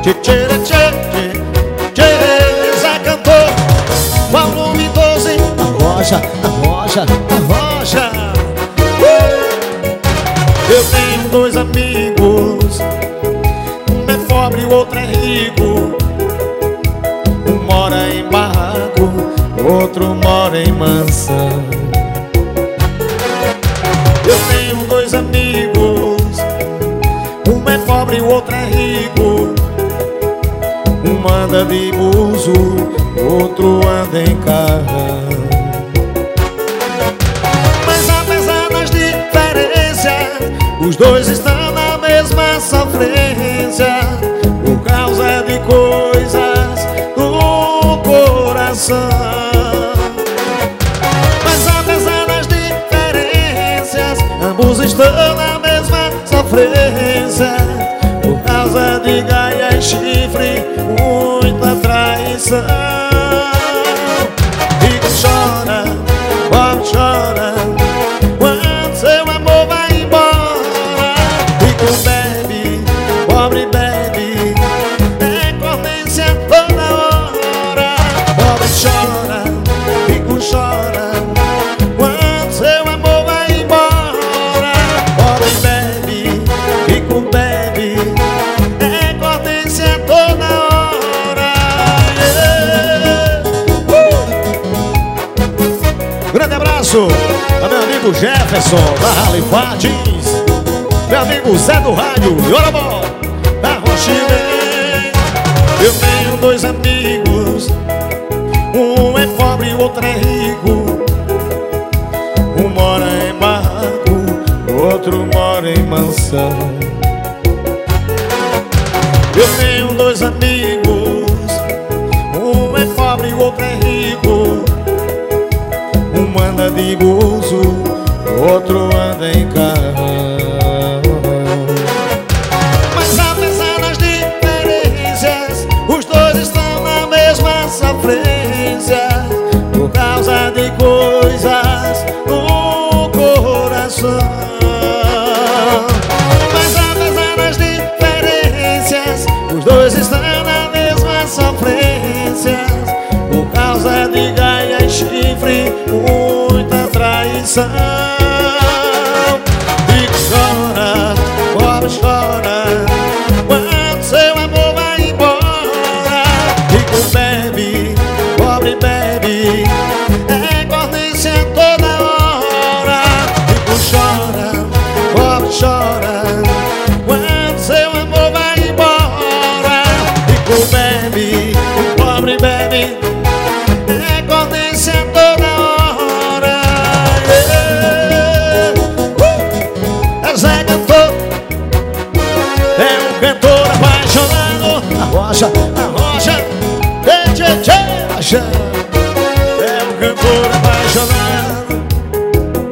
tchê, tchê, tchê, tchê, Zé cantor, volume 12. Arrocha, arrocha, arrocha. Eu tenho dois amigos, um é pobre e o outro é rico. Um mora em barraco, o outro mora em mansão. Eu tenho dois amigos, um é pobre e o outro é rico. Um anda de buzo, o outro anda em carrão. Mas apesar das diferenças, os dois estão na mesma sofrência, por causa de coisas do coração. Mas apesar das diferenças, ambos estão na mesma sofrência, por causa de gaia e chifre, muita traição. Rico chora, pobre chora, quando seu amor vai embora. Rico bebe, pobre bebe, é cornência toda hora. Pobre chora, rico chora, quando seu amor vai embora. Pobre bebe, rico bebe, é cornência toda hora. Grande abraço a meu amigo Jefferson da Harley Patins, meu amigo Zé do Rádio e ora bom, da Rochile. Eu tenho dois amigos, um é pobre e o outro é rico. Um mora em barraco, o outro mora em mansão. Eu tenho dois amigos, um é pobre e o outro é rico. Um anda de buzo, o outro anda em carrão. Mas apesar das diferenças, os dois estão na mesma sofrência, por causa de coisas no coração. Mas apesar das diferenças, os dois estão na mesma sofrência, por causa de gaia e chifre, muita traição. Rico chora, pobre chora, quando seu amor vai embora. Rico bebe, pobre bebe, é cornência toda hora. Rico chora, pobre chora, quando seu amor vai embora. Rico bebe, pobre bebe, é cornência toda hora. É Zé cantor, é um cantor apaixonado. Arrocha, arrocha, tchê, tchê, tchê, é um cantor apaixonado.